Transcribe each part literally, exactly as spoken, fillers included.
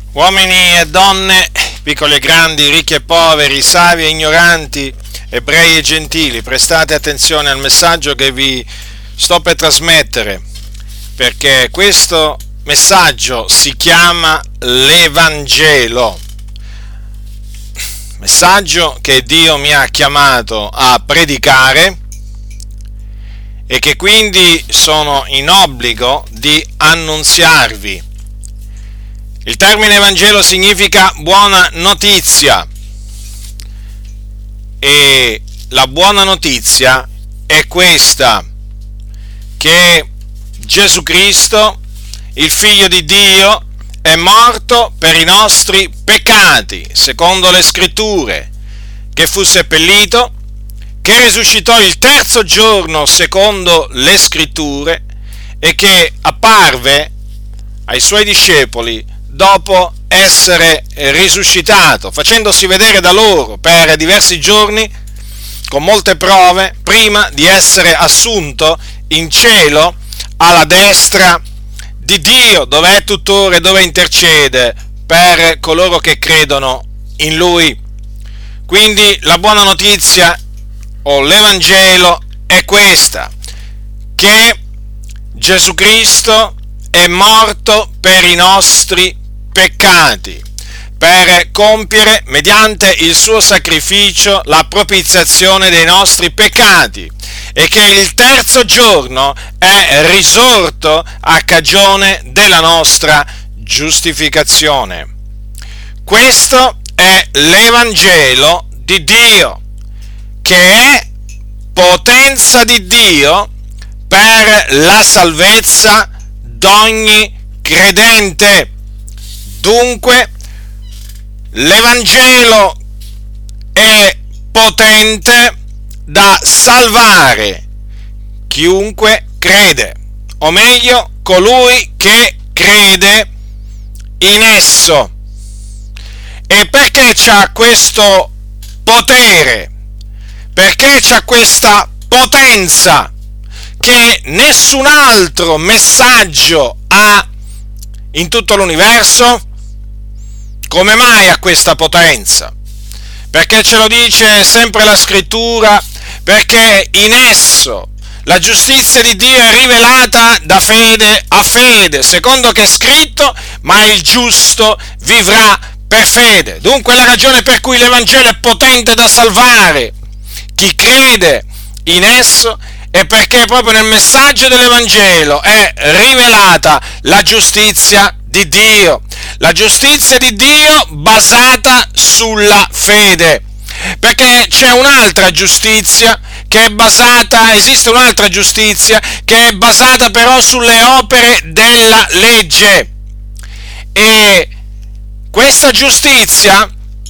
Uomini e donne, piccoli e grandi, ricchi e poveri, savi e ignoranti, ebrei e gentili, prestate attenzione al messaggio che vi sto per trasmettere, perché questo messaggio si chiama l'Evangelo, messaggio che Dio mi ha chiamato a predicare e che quindi sono in obbligo di annunziarvi. Il termine Evangelo significa buona notizia e la buona notizia è questa, che Gesù Cristo, il Figlio di Dio, è morto per i nostri peccati, secondo le Scritture, che fu seppellito, che risuscitò il terzo giorno, secondo le Scritture, e che apparve ai Suoi discepoli dopo essere risuscitato, facendosi vedere da loro per diversi giorni, con molte prove, prima di essere assunto in cielo alla destra di Dio, dove è tuttora e dove intercede per coloro che credono in Lui. Quindi la buona notizia, o l'Evangelo, è questa, che Gesù Cristo è morto per i nostri peccati, per compiere mediante il suo sacrificio la propiziazione dei nostri peccati, e che il terzo giorno è risorto a cagione della nostra giustificazione. Questo è l'Evangelo di Dio, che è potenza di Dio per la salvezza d'ogni credente. Dunque, l'Evangelo è potente da salvare chiunque crede, o meglio, colui che crede in esso. E perché c'ha questo potere? Perché c'ha questa potenza che nessun altro messaggio ha in tutto l'universo? Come mai ha questa potenza? Perché ce lo dice sempre la Scrittura? Perché in esso la giustizia di Dio è rivelata da fede a fede, secondo che è scritto: ma il giusto vivrà per fede. Dunque la ragione per cui l'Evangelo è potente da salvare chi crede in esso è perché proprio nel messaggio dell'Evangelo è rivelata la giustizia di Dio, la giustizia di Dio basata sulla fede, perché c'è un'altra giustizia che è basata, esiste un'altra giustizia che è basata però sulle opere della legge, e questa giustizia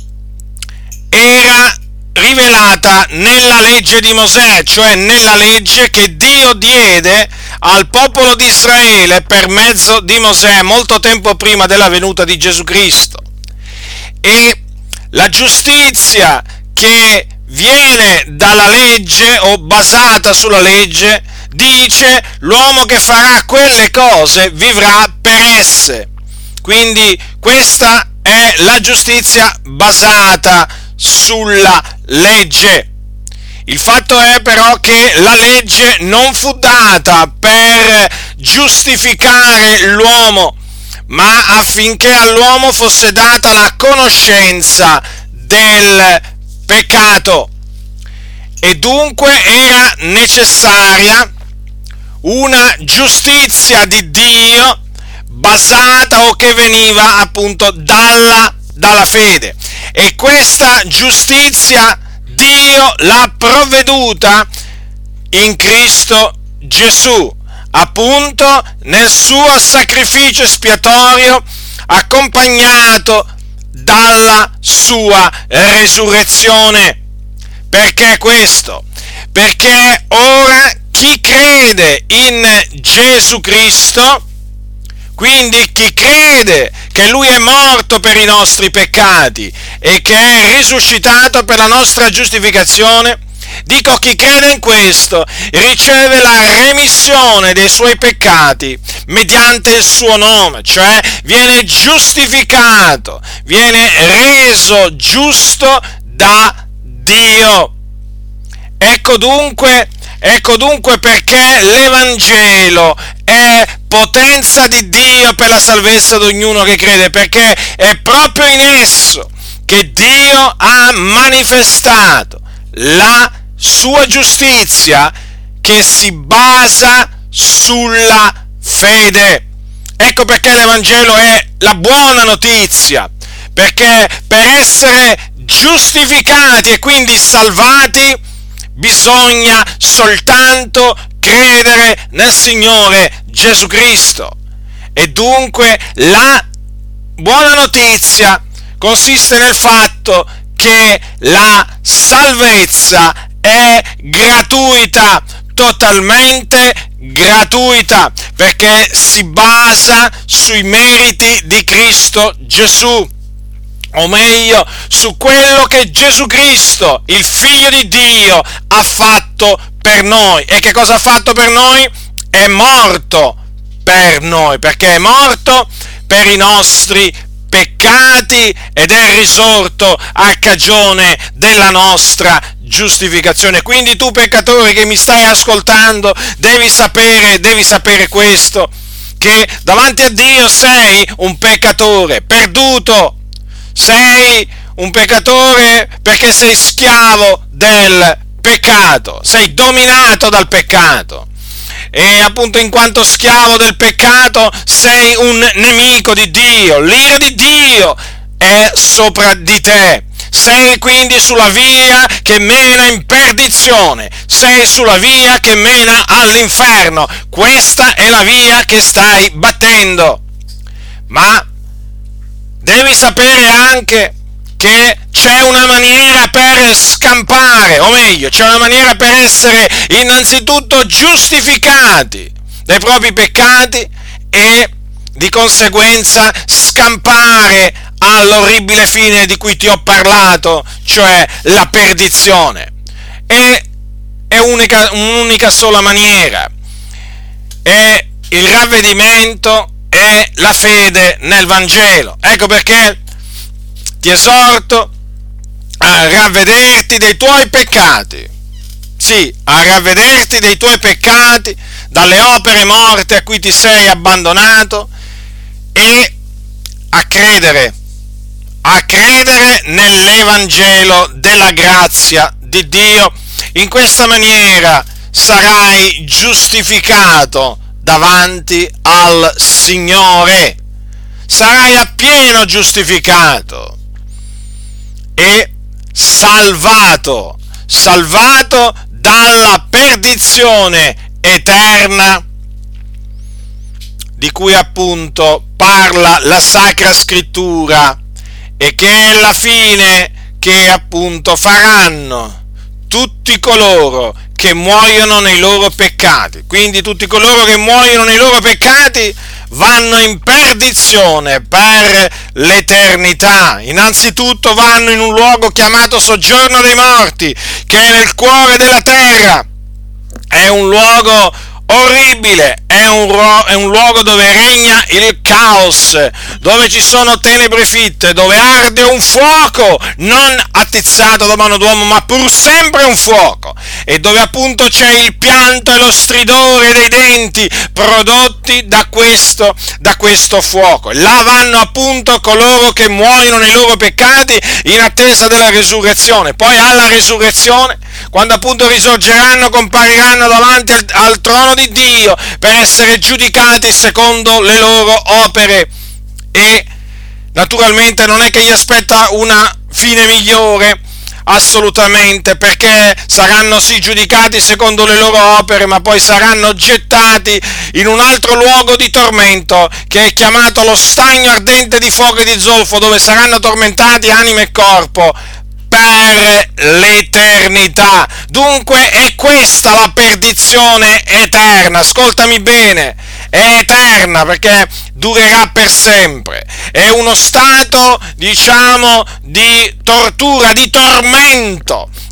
era rivelata nella legge di Mosè, cioè nella legge che Dio diede al popolo di Israele per mezzo di Mosè molto tempo prima della venuta di Gesù Cristo. E la giustizia che viene dalla legge o basata sulla legge dice: l'uomo che farà quelle cose vivrà per esse. Quindi questa è la giustizia basata sulla legge. Il fatto è però che la legge non fu data per giustificare l'uomo, ma affinché all'uomo fosse data la conoscenza del peccato, e dunque era necessaria una giustizia di Dio basata o che veniva appunto dalla, dalla fede. E questa giustizia Dio l'ha provveduta in Cristo Gesù, appunto nel suo sacrificio espiatorio, accompagnato dalla sua resurrezione. Perché questo? Perché ora chi crede in Gesù Cristo, quindi chi crede che Lui è morto per i nostri peccati e che è risuscitato per la nostra giustificazione, Dico, chi crede in questo riceve la remissione dei suoi peccati mediante il suo nome, cioè viene giustificato, viene reso giusto da Dio. Ecco dunque, ecco dunque perché l'Evangelo è potenza di Dio per la salvezza di ognuno che crede, perché è proprio in esso che Dio ha manifestato la sua giustizia, che si basa sulla fede. Ecco perché l'Evangelo è la buona notizia, perché per essere giustificati e quindi salvati bisogna soltanto credere nel Signore Gesù Cristo. E dunque la buona notizia consiste nel fatto che la salvezza è gratuita, totalmente gratuita, perché si basa sui meriti di Cristo Gesù, o meglio, su quello che Gesù Cristo, il Figlio di Dio, ha fatto per noi. E che cosa ha fatto per noi? È morto per noi, perché è morto per i nostri peccati ed è risorto a cagione della nostra giustificazione. Quindi tu, peccatore che mi stai ascoltando, devi sapere, devi sapere questo, che davanti a Dio sei un peccatore perduto, sei un peccatore perché sei schiavo del peccato, sei dominato dal peccato. E appunto, in quanto schiavo del peccato, sei un nemico di Dio, l'ira di Dio è sopra di te. Sei quindi sulla via che mena in perdizione, sei sulla via che mena all'inferno. Questa è la via che stai battendo. Ma devi sapere anche che c'è una maniera per scampare, o meglio, c'è una maniera per essere innanzitutto giustificati dai propri peccati e di conseguenza scampare all'orribile fine di cui ti ho parlato, cioè la perdizione. E è unica, un'unica sola maniera, è il ravvedimento e la fede nel Vangelo. Ecco perché ti esorto a ravvederti dei tuoi peccati, sì, a ravvederti dei tuoi peccati, dalle opere morte a cui ti sei abbandonato, e a credere, a credere nell'Evangelo della grazia di Dio. In questa maniera sarai giustificato davanti al Signore, sarai appieno giustificato e salvato, salvato dalla perdizione eterna di cui appunto parla la Sacra Scrittura, e che è la fine che appunto faranno tutti coloro che muoiono nei loro peccati. Quindi tutti coloro che muoiono nei loro peccati vanno in perdizione per l'eternità. Innanzitutto vanno in un luogo chiamato soggiorno dei morti, che è nel cuore della terra. È un luogo orribile, è un, è un luogo dove regna il caos, dove ci sono tenebre fitte, dove arde un fuoco non attizzato da mano d'uomo, ma pur sempre un fuoco, e dove appunto c'è il pianto e lo stridore dei denti prodotti da questo, da questo fuoco. Là vanno appunto coloro che muoiono nei loro peccati in attesa della risurrezione. Poi alla risurrezione, quando appunto risorgeranno, compariranno davanti al, al trono di Dio per essere giudicati secondo le loro opere. E naturalmente non è che gli aspetta una fine migliore, assolutamente, perché saranno sì giudicati secondo le loro opere, ma poi saranno gettati in un altro luogo di tormento, che è chiamato lo stagno ardente di fuoco e di zolfo, dove saranno tormentati anima e corpo per l'eternità. Dunque è questa la perdizione eterna, ascoltami bene, è eterna perché durerà per sempre, è uno stato, diciamo, di tortura, di tormento,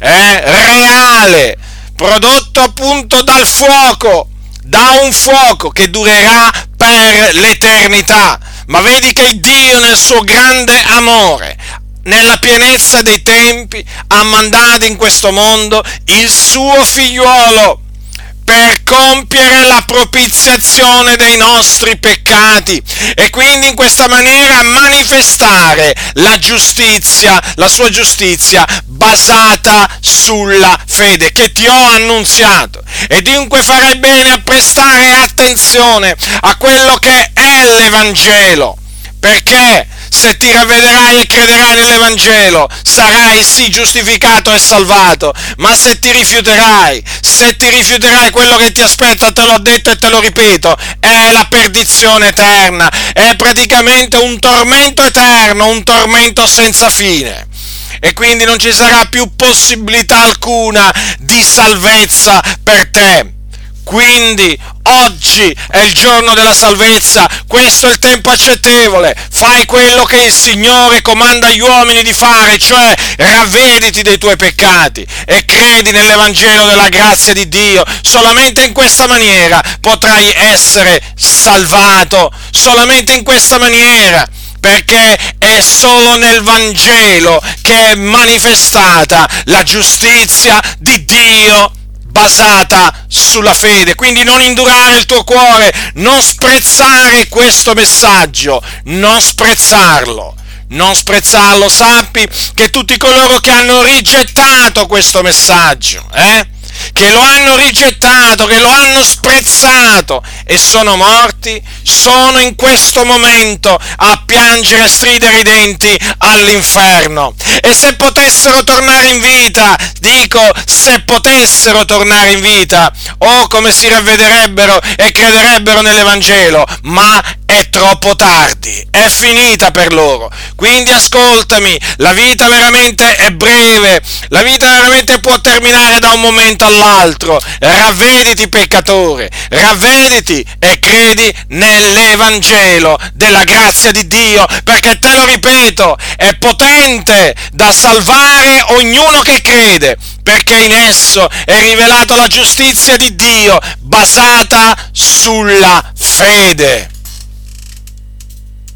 eh, reale, prodotto appunto dal fuoco, da un fuoco che durerà per l'eternità. Ma vedi che Dio, nel suo grande amore, nella pienezza dei tempi, ha mandato in questo mondo il suo figliuolo per compiere la propiziazione dei nostri peccati e quindi in questa maniera manifestare la giustizia, la sua giustizia basata sulla fede che ti ho annunziato. E dunque farai bene a prestare attenzione a quello che è l'Evangelo, perché se ti ravvederai e crederai nell'Evangelo, sarai sì giustificato e salvato, ma se ti rifiuterai, se ti rifiuterai, quello che ti aspetta, te l'ho detto e te lo ripeto, è la perdizione eterna, è praticamente un tormento eterno, un tormento senza fine. E quindi non ci sarà più possibilità alcuna di salvezza per te. Quindi oggi è il giorno della salvezza, questo è il tempo accettevole, fai quello che il Signore comanda agli uomini di fare, cioè ravvediti dei tuoi peccati e credi nell'Evangelo della grazia di Dio. Solamente in questa maniera potrai essere salvato, solamente in questa maniera, perché è solo nel Vangelo che è manifestata la giustizia di Dio basata sulla fede. Quindi non indurare il tuo cuore, non sprezzare questo messaggio, non sprezzarlo, non sprezzarlo. Sappi che tutti coloro che hanno rigettato questo messaggio, eh, che lo hanno rigettato, che lo hanno sprezzato e sono morti, sono in questo momento a piangere e a stridere i denti all'inferno. E se potessero tornare in vita, dico, se potessero tornare in vita, oh come si ravvederebbero e crederebbero nell'Evangelo, ma è troppo tardi, è finita per loro. Quindi ascoltami, la vita veramente è breve, la vita veramente può terminare da un momento all'altro. Ravvediti, peccatore, ravvediti e credi nell'Evangelo della grazia di Dio, perché te lo ripeto, è potente da salvare ognuno che crede, perché in esso è rivelata la giustizia di Dio basata sulla fede.